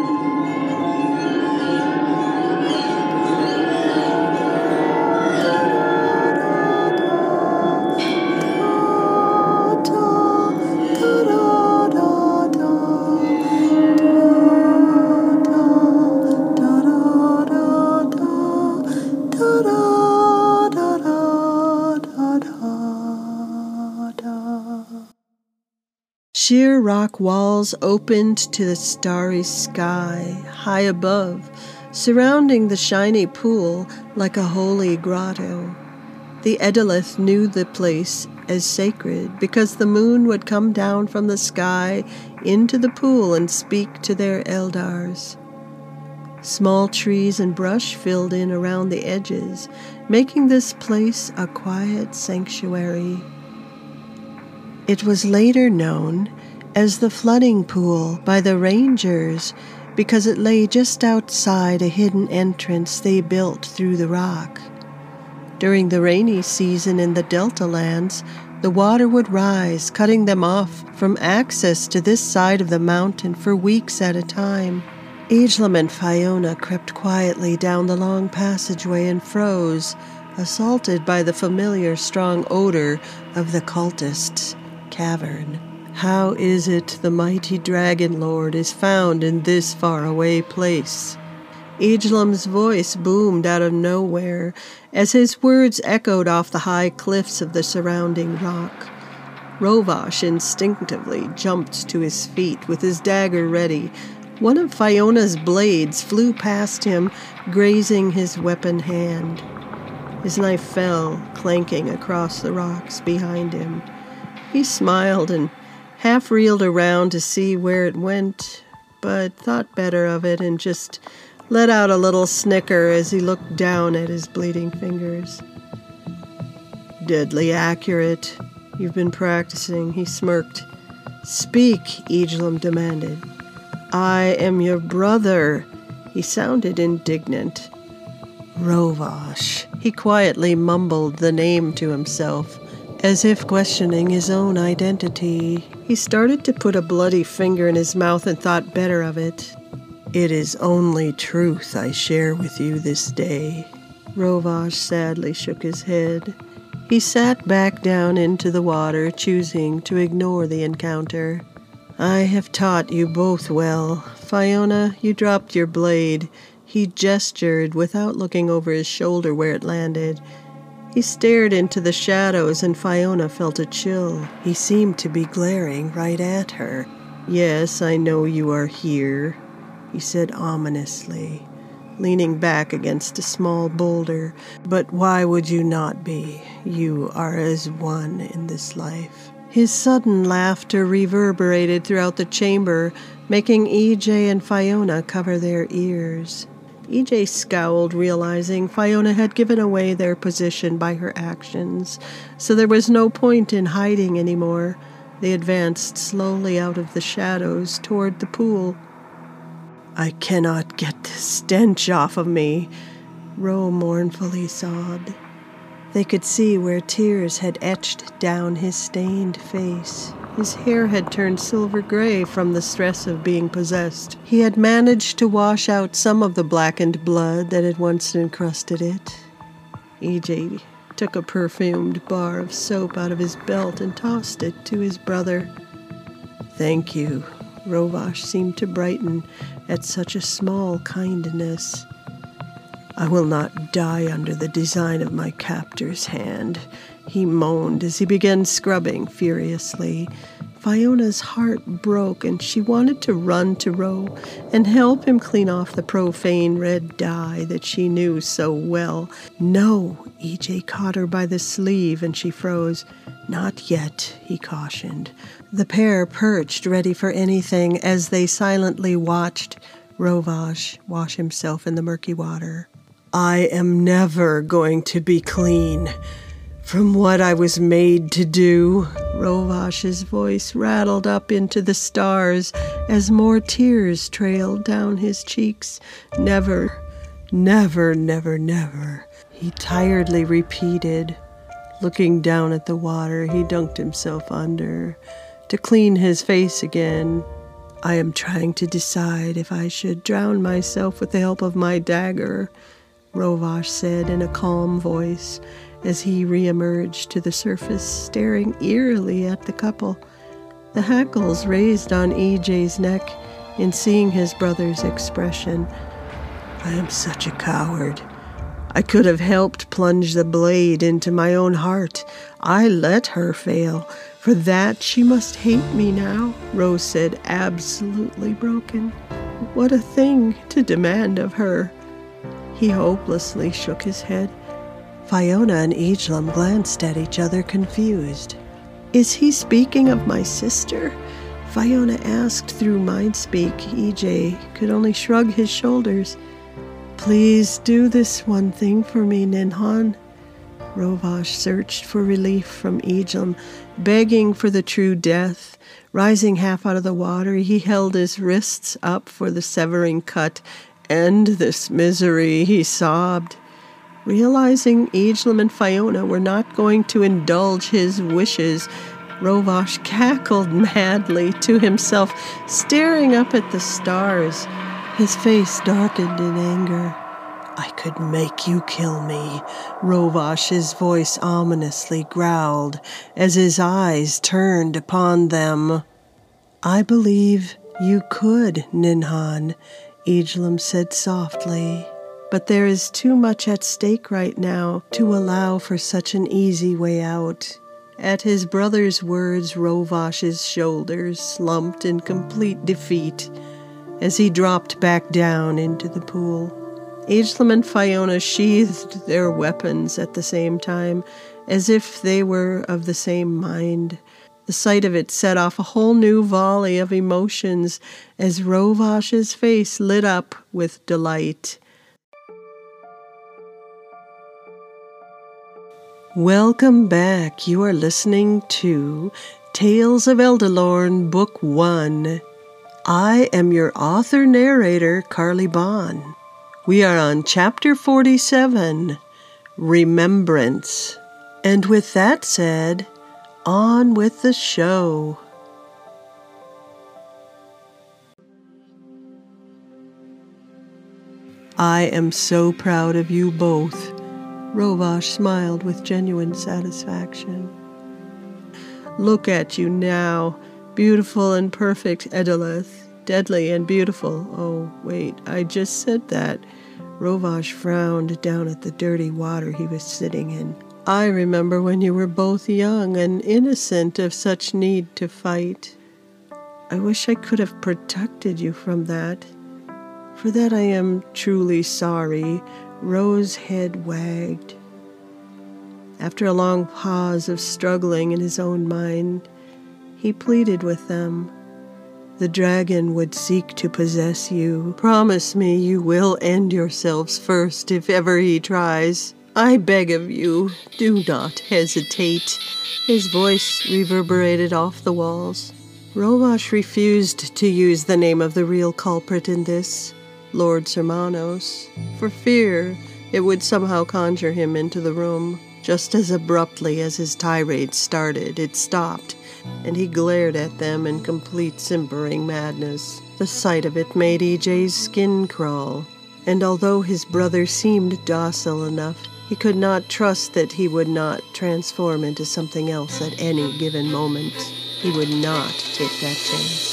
Sheer rock walls opened to the starry sky, high above, surrounding the shiny pool like a holy grotto. The Edeleth knew the place as sacred because the moon would come down from the sky into the pool and speak to their eldars. Small trees and brush filled in around the edges, making this place a quiet sanctuary. It was later known as the flooding pool by the rangers because it lay just outside a hidden entrance they built through the rock. During the rainy season in the Delta lands, the water would rise, cutting them off from access to this side of the mountain for weeks at a time. Aeglum and Fiona crept quietly down the long passageway and froze, assaulted by the familiar strong odor of the cultists' cavern. How is it the mighty Dragon Lord is found in this faraway place? Aeglum's voice boomed out of nowhere as his words echoed off the high cliffs of the surrounding rock. Rovash instinctively jumped to his feet with his dagger ready. One of Fiona's blades flew past him, grazing his weapon hand. His knife fell, clanking across the rocks behind him. He smiled and half-reeled around to see where it went, but thought better of it and just let out a little snicker as he looked down at his bleeding fingers. Deadly accurate. You've been practicing, he smirked. Speak, Aeglum demanded. I am your brother. He sounded indignant. Rovash. He quietly mumbled the name to himself, as if questioning his own identity. He started to put a bloody finger in his mouth and thought better of it. It is only truth I share with you this day. Rovash sadly shook his head. He sat back down into the water, choosing to ignore the encounter. I have taught you both well. Fiona, you dropped your blade. He gestured without looking over his shoulder where it landed. He stared into the shadows and Fiona felt a chill. He seemed to be glaring right at her. Yes, I know you are here, he said ominously, leaning back against a small boulder. But why would you not be? You are as one in this life. His sudden laughter reverberated throughout the chamber, making EJ and Fiona cover their ears. EJ scowled, realizing Fiona had given away their position by her actions, so there was no point in hiding anymore. They advanced slowly out of the shadows toward the pool. I cannot get this stench off of me, Ro mournfully sobbed. They could see where tears had etched down his stained face. His hair had turned silver gray from the stress of being possessed. He had managed to wash out some of the blackened blood that had once encrusted it. EJ took a perfumed bar of soap out of his belt and tossed it to his brother. Thank you. Rovash seemed to brighten at such a small kindness. I will not die under the design of my captor's hand, he moaned as he began scrubbing furiously. Fiona's heart broke, and she wanted to run to Ro and help him clean off the profane red dye that she knew so well. No, EJ caught her by the sleeve, and she froze. Not yet, he cautioned. The pair perched, ready for anything, as they silently watched Rovash wash himself in the murky water. I am never going to be clean from what I was made to do. Rovash's voice rattled up into the stars as more tears trailed down his cheeks. Never, never, never, never, he tiredly repeated. Looking down at the water, he dunked himself under to clean his face again. I am trying to decide if I should drown myself with the help of my dagger, Rovash said in a calm voice as he re-emerged to the surface, staring eerily at the couple. The hackles raised on EJ's neck in seeing his brother's expression. I am such a coward. I could have helped plunge the blade into my own heart. I let her fail. For that she must hate me now, Rose said, absolutely broken. What a thing to demand of her. He hopelessly shook his head. Fiona and Ejlum glanced at each other, confused. Is he speaking of my sister? Fiona asked through mind-speak. EJ could only shrug his shoulders. Please do this one thing for me, Ninhan. Rovash searched for relief from Ejlum, begging for the true death. Rising half out of the water, he held his wrists up for the severing cut. End this misery, he sobbed. Realizing Ejlum and Fiona were not going to indulge his wishes, Rovash cackled madly to himself, staring up at the stars. His face darkened in anger. I could make you kill me, Rovash's voice ominously growled as his eyes turned upon them. I believe you could, Ninhan, Ejlum said softly. But there is too much at stake right now to allow for such an easy way out. At his brother's words, Rovash's shoulders slumped in complete defeat as he dropped back down into the pool. Ejlum and Fiona sheathed their weapons at the same time, as if they were of the same mind. The sight of it set off a whole new volley of emotions as Rovash's face lit up with delight. Welcome back. You are listening to Tales of Eldalorn, Book 1. I am your author-narrator, Carly Bond. We are on Chapter 47, Remembrance. And with that said, on with the show. I am so proud of you both. Rovash smiled with genuine satisfaction. Look at you now, beautiful and perfect Edeleth, deadly and beautiful. Oh, wait, I just said that. Rovash frowned down at the dirty water he was sitting in. I remember when you were both young and innocent of such need to fight. I wish I could have protected you from that. For that I am truly sorry. Rose's head wagged. After a long pause of struggling in his own mind, he pleaded with them. The dragon would seek to possess you. Promise me you will end yourselves first if ever he tries. I beg of you, do not hesitate. His voice reverberated off the walls. Rovash refused to use the name of the real culprit in this, Lord Sermanos, for fear it would somehow conjure him into the room. Just as abruptly as his tirade started, it stopped, and he glared at them in complete simpering madness. The sight of it made EJ's skin crawl, and although his brother seemed docile enough, he could not trust that he would not transform into something else at any given moment. He would not take that chance.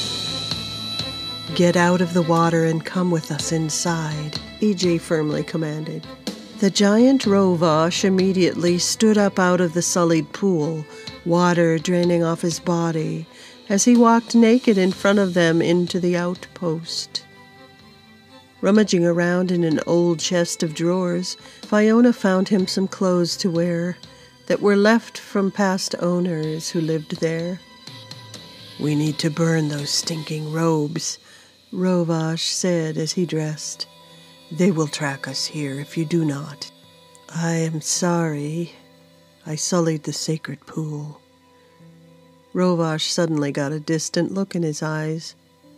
Get out of the water and come with us inside, EJ firmly commanded. The giant Rovash immediately stood up out of the sullied pool, water draining off his body, as he walked naked in front of them into the outpost. Rummaging around in an old chest of drawers, Fiona found him some clothes to wear that were left from past owners who lived there. We need to burn those stinking robes, Rovash said as he dressed. They will track us here if you do not. I am sorry. I sullied the sacred pool. Rovash suddenly got a distant look in his eyes.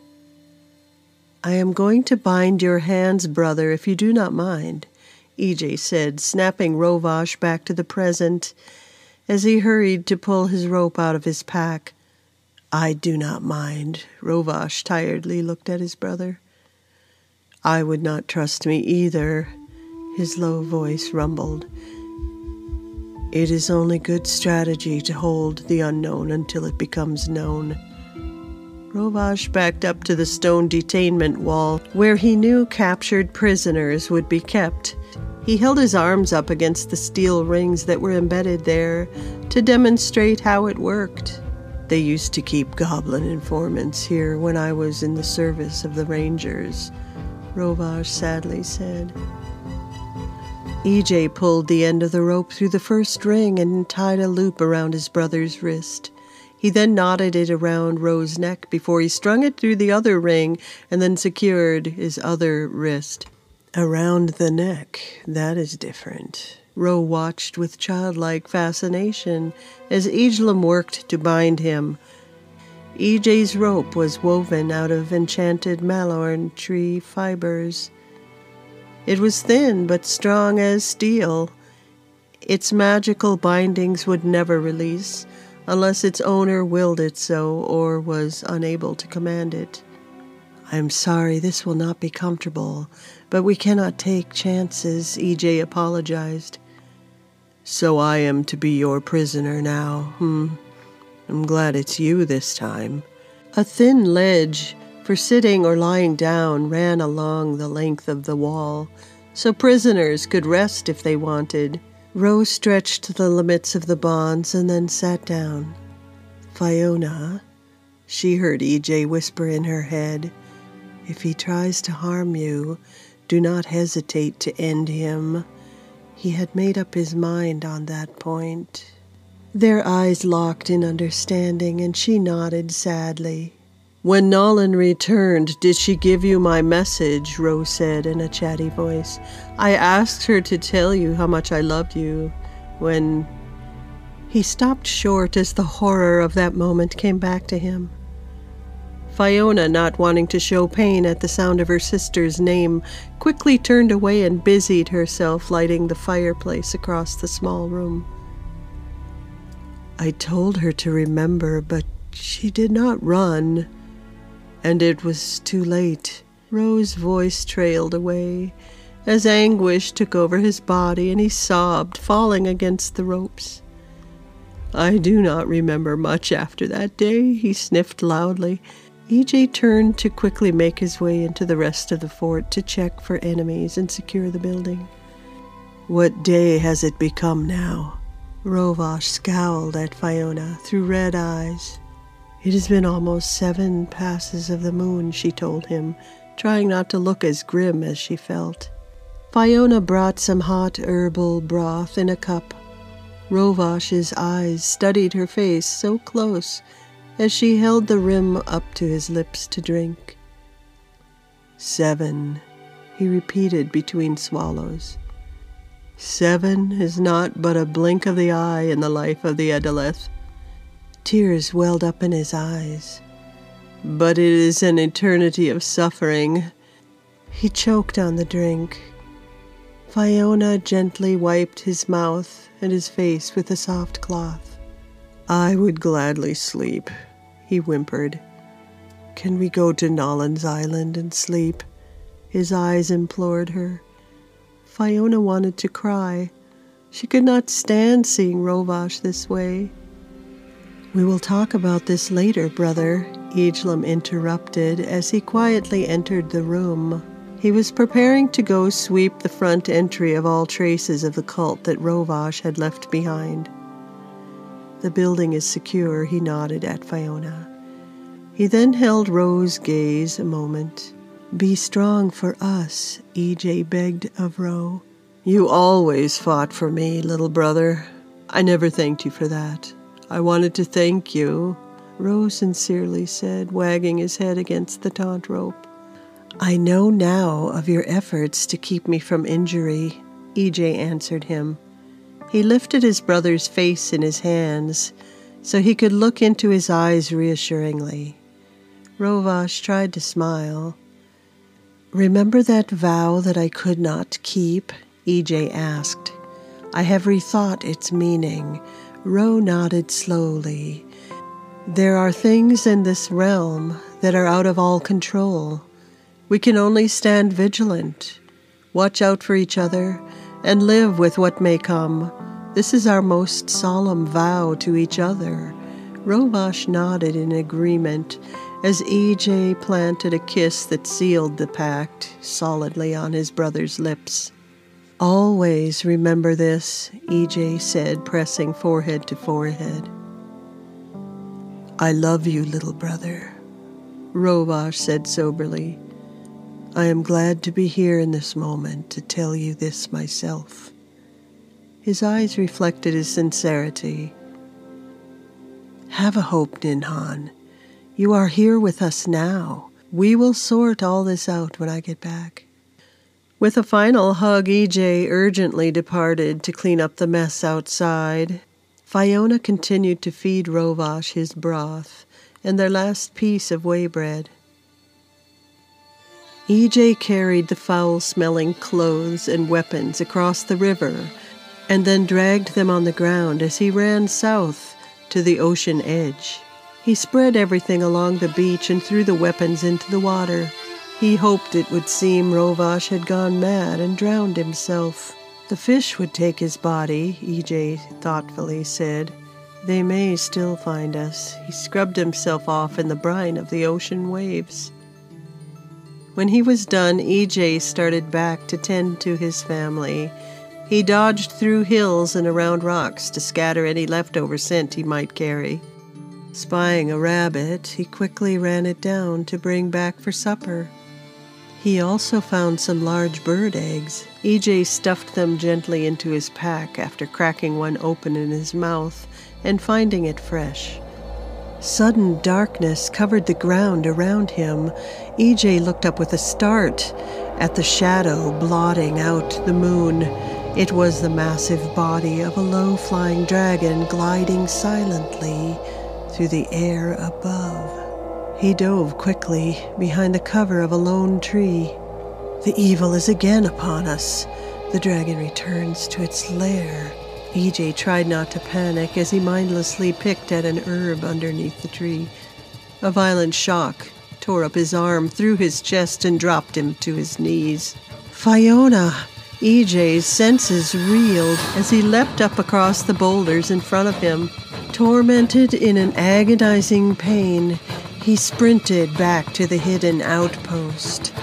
I am going to bind your hands, brother, if you do not mind, EJ said, snapping Rovash back to the present as he hurried to pull his rope out of his pack. I do not mind. Rovash tiredly looked at his brother. I would not trust me either. His low voice rumbled. It is only good strategy to hold the unknown until it becomes known. Rovash backed up to the stone detainment wall, where he knew captured prisoners would be kept. He held his arms up against the steel rings that were embedded there to demonstrate how it worked. They used to keep goblin informants here when I was in the service of the Rangers, Rovash sadly said. EJ pulled the end of the rope through the first ring and tied a loop around his brother's wrist. He then knotted it around Ro's neck before he strung it through the other ring and then secured his other wrist. Around the neck, that is different. Ro watched with childlike fascination as Ijlum worked to bind him. EJ's rope was woven out of enchanted malorn tree fibers. It was thin but strong as steel. Its magical bindings would never release unless its owner willed it so or was unable to command it. I am sorry this will not be comfortable, but we cannot take chances, EJ apologized. So I am to be your prisoner now, I'm glad it's you this time. A thin ledge for sitting or lying down ran along the length of the wall, so prisoners could rest if they wanted. Ro stretched the limits of the bonds and then sat down. Fiona, she heard EJ whisper in her head, if he tries to harm you, do not hesitate to end him. He had made up his mind on that point. Their eyes locked in understanding, and she nodded sadly. When Nolan returned, did she give you my message? Ro said in a chatty voice. I asked her to tell you how much I loved you when... He stopped short as the horror of that moment came back to him. Fiona, not wanting to show pain at the sound of her sister's name, quickly turned away and busied herself lighting the fireplace across the small room. I told her to remember, but she did not run, and it was too late. Ro's voice trailed away as anguish took over his body and he sobbed, falling against the ropes. I do not remember much after that day, he sniffed loudly. EJ turned to quickly make his way into the rest of the fort to check for enemies and secure the building. What day has it become now? Rovash scowled at Fiona through red eyes. It has been almost 7 passes of the moon, she told him, trying not to look as grim as she felt. Fiona brought some hot herbal broth in a cup. Rovash's eyes studied her face so close as she held the rim up to his lips to drink. 7, he repeated between swallows. 7 is not but a blink of the eye in the life of the Edeleth. Tears welled up in his eyes. But it is an eternity of suffering. He choked on the drink. Fiona gently wiped his mouth and his face with a soft cloth. I would gladly sleep, he whimpered. Can we go to Nolan's Island and sleep? His eyes implored her. Fiona wanted to cry. She could not stand seeing Rovash this way. We will talk about this later, brother, Ijlum interrupted as he quietly entered the room. He was preparing to go sweep the front entry of all traces of the cult that Rovash had left behind. The building is secure, he nodded at Fiona. He then held Ro's gaze a moment. Be strong for us, EJ begged of Ro. You always fought for me, little brother. I never thanked you for that. I wanted to thank you, Ro sincerely said, wagging his head against the taut rope. I know now of your efforts to keep me from injury, EJ answered him. He lifted his brother's face in his hands so he could look into his eyes reassuringly. Rovash tried to smile. Remember that vow that I could not keep? EJ asked. I have rethought its meaning. Ro nodded slowly. There are things in this realm that are out of all control. We can only stand vigilant, watch out for each other, and live with what may come. This is our most solemn vow to each other." Rovash nodded in agreement as EJ planted a kiss that sealed the pact solidly on his brother's lips. "Always remember this," EJ said, pressing forehead to forehead. "I love you, little brother," Rovash said soberly. "I am glad to be here in this moment to tell you this myself." His eyes reflected his sincerity. "Have a hope, Ninhan. You are here with us now. We will sort all this out when I get back." With a final hug, EJ urgently departed to clean up the mess outside. Fiona continued to feed Rovash his broth and their last piece of whey bread. EJ carried the foul-smelling clothes and weapons across the river and then dragged them on the ground as he ran south to the ocean edge. He spread everything along the beach and threw the weapons into the water. He hoped it would seem Rovash had gone mad and drowned himself. "The fish would take his body," EJ thoughtfully said. "They may still find us." He scrubbed himself off in the brine of the ocean waves. When he was done, EJ started back to tend to his family. He dodged through hills and around rocks to scatter any leftover scent he might carry. Spying a rabbit, he quickly ran it down to bring back for supper. He also found some large bird eggs. EJ stuffed them gently into his pack after cracking one open in his mouth and finding it fresh. Sudden darkness covered the ground around him. EJ looked up with a start at the shadow blotting out the moon. It was the massive body of a low-flying dragon gliding silently through the air above. He dove quickly behind the cover of a lone tree. "The evil is again upon us." The dragon returns to its lair. EJ tried not to panic as he mindlessly picked at an herb underneath the tree. A violent shock tore up his arm, through his chest, and dropped him to his knees. "Fiona!" EJ's senses reeled as he leapt up across the boulders in front of him. Tormented in an agonizing pain, he sprinted back to the hidden outpost.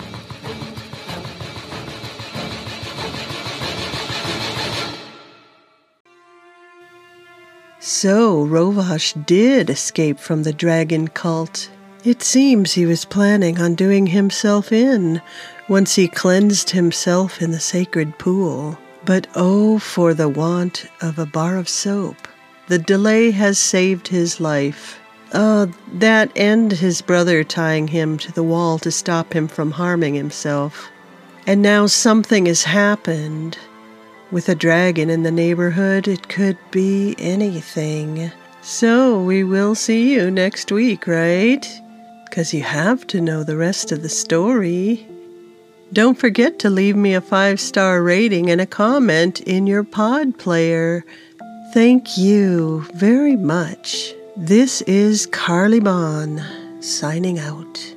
So Rovash did escape from the dragon cult. It seems he was planning on doing himself in once he cleansed himself in the sacred pool. But oh, for the want of a bar of soap. The delay has saved his life. That and his brother tying him to the wall to stop him from harming himself. And now something has happened. With a dragon in the neighborhood, it could be anything. So we will see you next week, right? 'Cause you have to know the rest of the story. Don't forget to leave me a 5-star rating and a comment in your pod player. Thank you very much. This is Carly Bond signing out.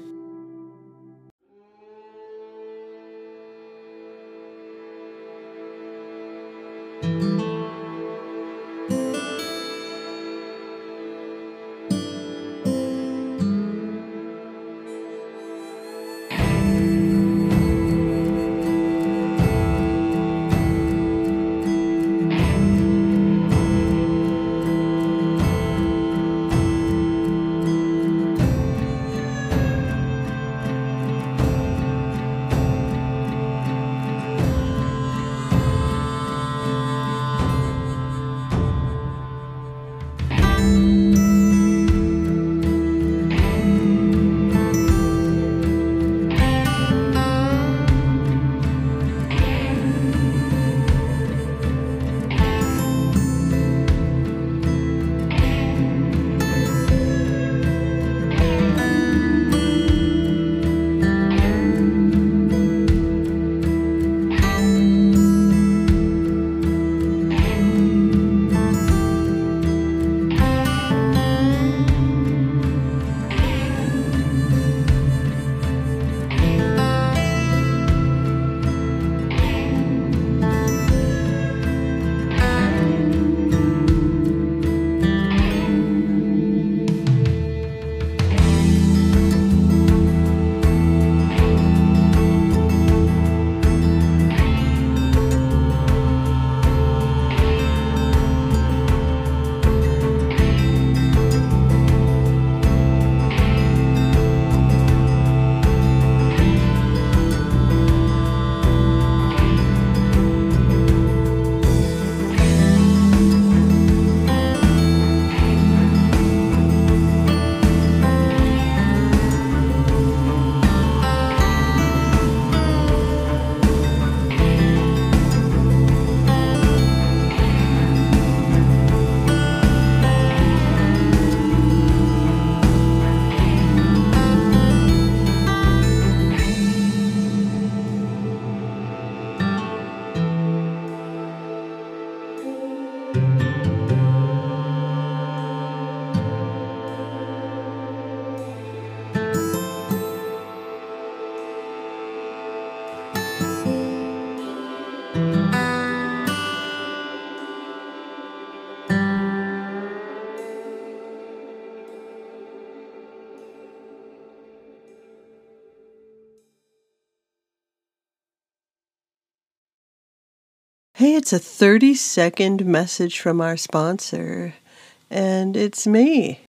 Hey, it's a 30-second message from our sponsor, and it's me.